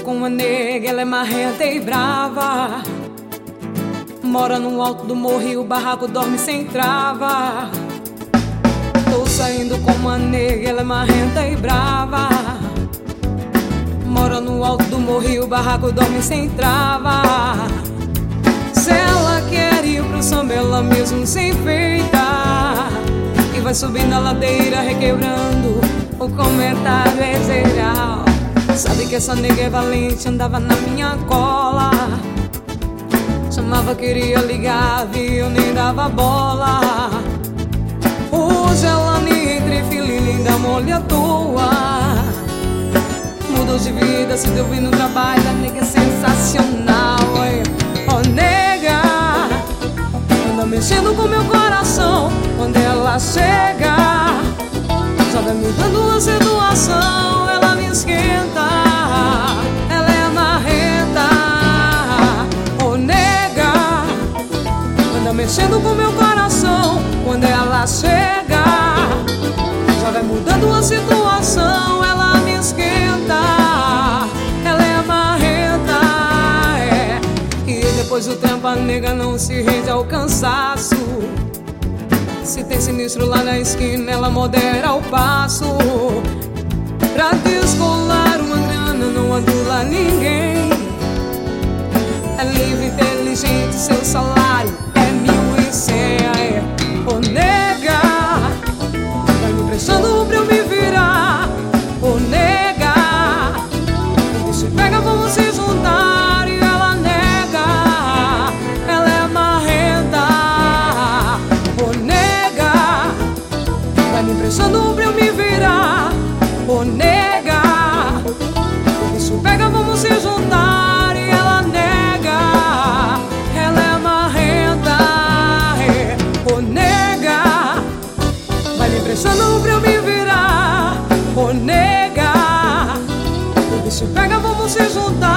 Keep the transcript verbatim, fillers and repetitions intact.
com uma nega, ela é marrenta e brava. Mora no alto do morro e o barraco dorme sem trava. Tô saindo com uma nega, ela é marrenta e brava. Mora no alto do morro e o barraco dorme sem trava. Se ela quer ir pro samba, ela mesmo se enfeita e vai subindo a ladeira requebrando, o comentário é geral. Sabe que essa nega é valente, andava na minha cola. Chamava, queria ligar, viu, nem dava bola. Hoje ela me entre filha e linda, molha à toa. Mudou de vida, se deu bem no trabalho, a nega é sensacional. Oh nega, anda mexendo com meu coração. Quando ela chega, já vai mudando a situação. Ela me esquenta, ela é marrenta. Oh nega, anda mexendo com meu coração. Quando ela chega, já vai mudando a situação. Ela me esquenta, ela é marrenta, é. E depois do tempo a nega não se rende ao cansaço. Se tem sinistro lá na esquina, ela modera o passo. Pra descolar uma grana não adula ninguém. É livre, inteligente, seu salário é mil e cem. É. Ô nega, vai me prestando pra eu me virar. Ô nega, se pega, vamos se juntar. E ela nega, ela é marrenta. Ô nega, vai me prestando pra eu me virar. Ô nega, isso pega, vamos se juntar. E ela nega, ela é marrenta, é. Ô nega, vai me prestando pra eu me virar. Ô nega, isso pega, vamos se juntar.